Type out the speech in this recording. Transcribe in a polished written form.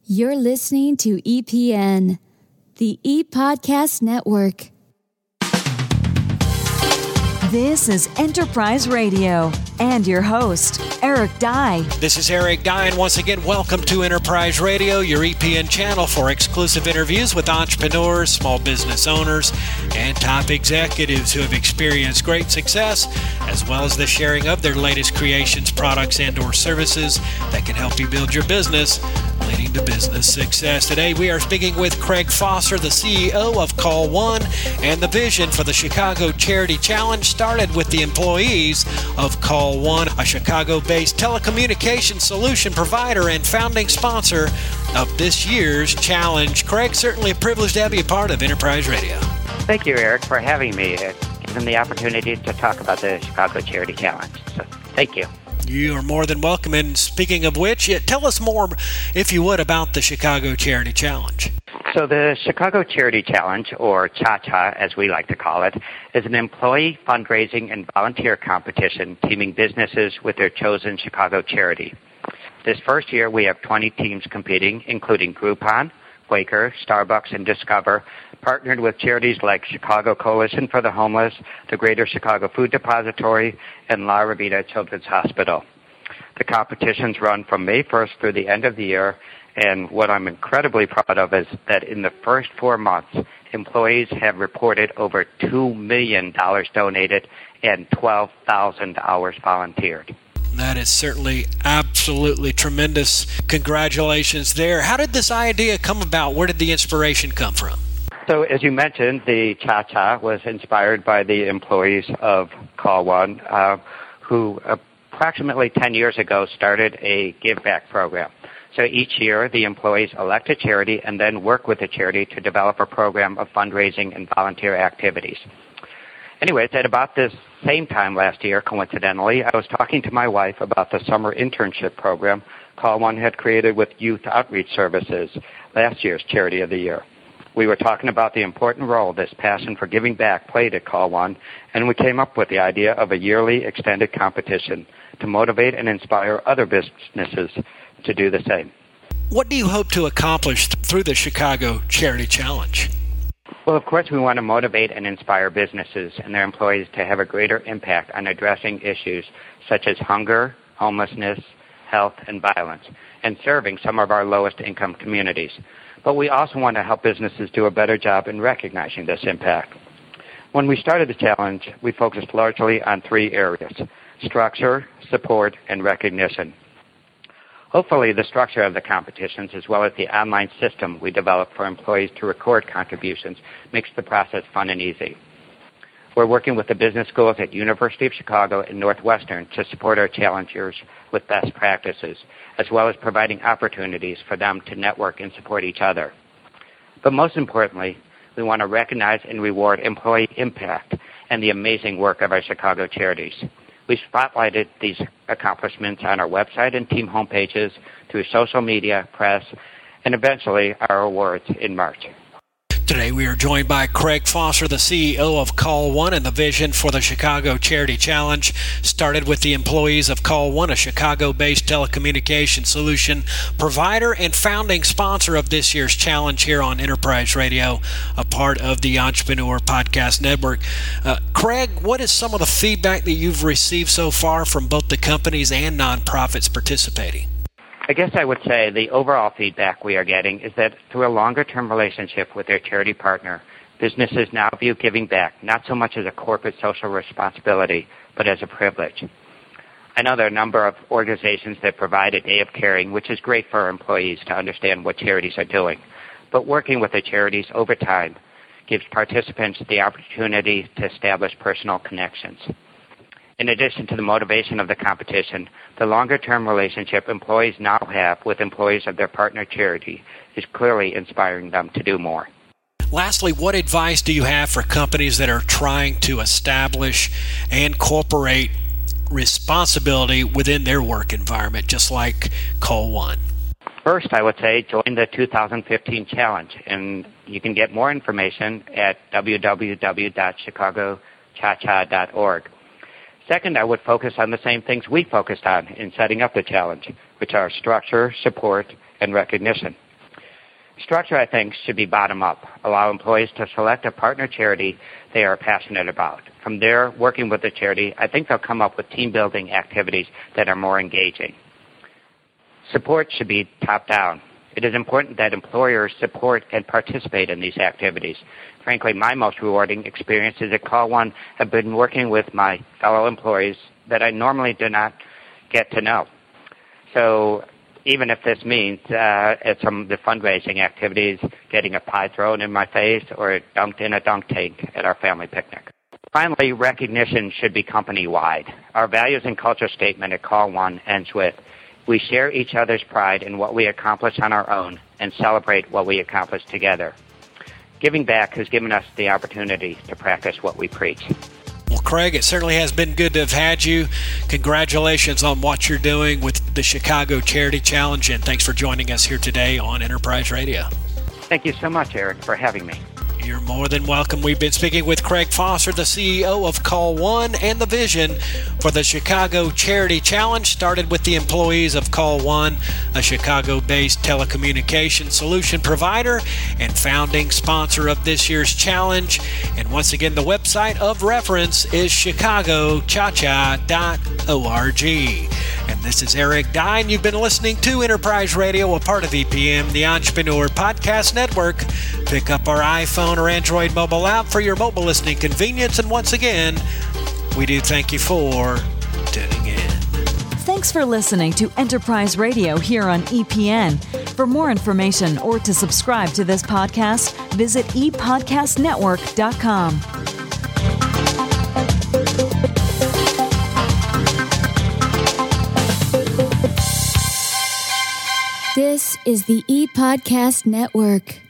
You're listening to EPN, the ePodcast Network. This is Enterprise Radio and your host, Eric Dye. This is Eric Dye, and once again, welcome to Enterprise Radio, your EPN channel for exclusive interviews with entrepreneurs, small business owners, and top executives who have experienced great success, as well as the sharing of their latest creations, products, and/or services that can help you build your business, leading to business success. Today, we are speaking with Craig Foster, the CEO of Call One, and the vision for the Chicago Charity Challenge started with the employees of Call One, a Chicago-based telecommunications solution provider and founding sponsor of this year's challenge. Craig, certainly a privilege to have you a part of Enterprise Radio. Thank you, Eric, for having me. Given the opportunity to talk about the Chicago Charity Challenge. So, thank you. You are more than welcome. And speaking of which, tell us more, if you would, about the Chicago Charity Challenge. So the Chicago Charity Challenge, or CHA-CHA as we like to call it, is an employee fundraising and volunteer competition teaming businesses with their chosen Chicago charity. This first year, we have 20 teams competing, including Groupon, Quaker, Starbucks, and Discover, partnered with charities like Chicago Coalition for the Homeless, the Greater Chicago Food Depository, and La Rabida Children's Hospital. The competitions run from May 1st through the end of the year, and what I'm incredibly proud of is that in the first 4 months, employees have reported over $2 million donated and 12,000 hours volunteered. That is certainly absolutely tremendous. Congratulations there. How did this idea come about? Where did the inspiration come from? So as you mentioned, the CHA-CHA was inspired by the employees of Call One, who approximately 10 years ago started a give back program. So each year, the employees elect a charity and then work with the charity to develop a program of fundraising and volunteer activities. Anyways, at about this same time last year, coincidentally, I was talking to my wife about the summer internship program Call One had created with Youth Outreach Services, last year's Charity of the Year. We were talking about the important role this passion for giving back played at Call One, and we came up with the idea of a yearly extended competition to motivate and inspire other businesses to do the same. What do you hope to accomplish through the Chicago Charity Challenge? Well, of course, we want to motivate and inspire businesses and their employees to have a greater impact on addressing issues such as hunger, homelessness, health, and violence, and serving some of our lowest income communities. But we also want to help businesses do a better job in recognizing this impact. When we started the challenge, we focused largely on 3 areas: structure, support, and recognition. Hopefully, the structure of the competitions, as well as the online system we developed for employees to record contributions, makes the process fun and easy. We're working with the business schools at University of Chicago and Northwestern to support our challengers with best practices, as well as providing opportunities for them to network and support each other. But most importantly, we want to recognize and reward employee impact and the amazing work of our Chicago charities. We spotlighted these accomplishments on our website and team homepages, through social media, press, and eventually our awards in March. Today we are joined by Craig Foster, the CEO of Call One, and the vision for the Chicago Charity Challenge started with the employees of Call One, a Chicago-based telecommunications solution provider and founding sponsor of this year's challenge here on Enterprise Radio, a part of the Entrepreneur Podcast Network. Craig, what is some of the feedback that you've received so far from both the companies and nonprofits participating? I guess I would say the overall feedback we are getting is that through a longer-term relationship with their charity partner, businesses now view giving back not so much as a corporate social responsibility, but as a privilege. I know there are a number of organizations that provide a day of caring, which is great for our employees to understand what charities are doing. But working with the charities over time gives participants the opportunity to establish personal connections. In addition to the motivation of the competition, the longer-term relationship employees now have with employees of their partner charity is clearly inspiring them to do more. Lastly, what advice do you have for companies that are trying to establish and incorporate responsibility within their work environment, just like Call One? First, I would say join the 2015 challenge, and you can get more information at www.chicagochacha.org. Second, I would focus on the same things we focused on in setting up the challenge, which are structure, support, and recognition. Structure, I think, should be bottom-up. Allow employees to select a partner charity they are passionate about. From there, working with the charity, I think they'll come up with team-building activities that are more engaging. Support should be top-down. It is important that employers support and participate in these activities. Frankly, my most rewarding experiences at Call One have been working with my fellow employees that I normally do not get to know. So even if this means at some of the fundraising activities, getting a pie thrown in my face or dunked in a dunk tank at our family picnic. Finally, recognition should be company-wide. Our values and culture statement at Call One ends with, we share each other's pride in what we accomplish on our own and celebrate what we accomplish together. Giving back has given us the opportunity to practice what we preach. Well, Craig, it certainly has been good to have had you. Congratulations on what you're doing with the Chicago Charity Challenge, and thanks for joining us here today on Enterprise Radio. Thank you so much, Eric, for having me. You're more than welcome. We've been speaking with Craig Foster, the CEO of Call One, and the vision for the Chicago Charity Challenge started with the employees of Call One, a Chicago-based telecommunications solution provider and founding sponsor of this year's challenge. And once again, the website of reference is chicagochacha.org. And this is Eric Dye, and you've been listening to Enterprise Radio, a part of EPM, the Entrepreneur Podcast Network. Pick up our iPhone or Android mobile app for your mobile listening convenience. And once again, we do thank you for tuning in. Thanks for listening to Enterprise Radio here on EPN. For more information or to subscribe to this podcast, visit epodcastnetwork.com. This is the ePodcast Network.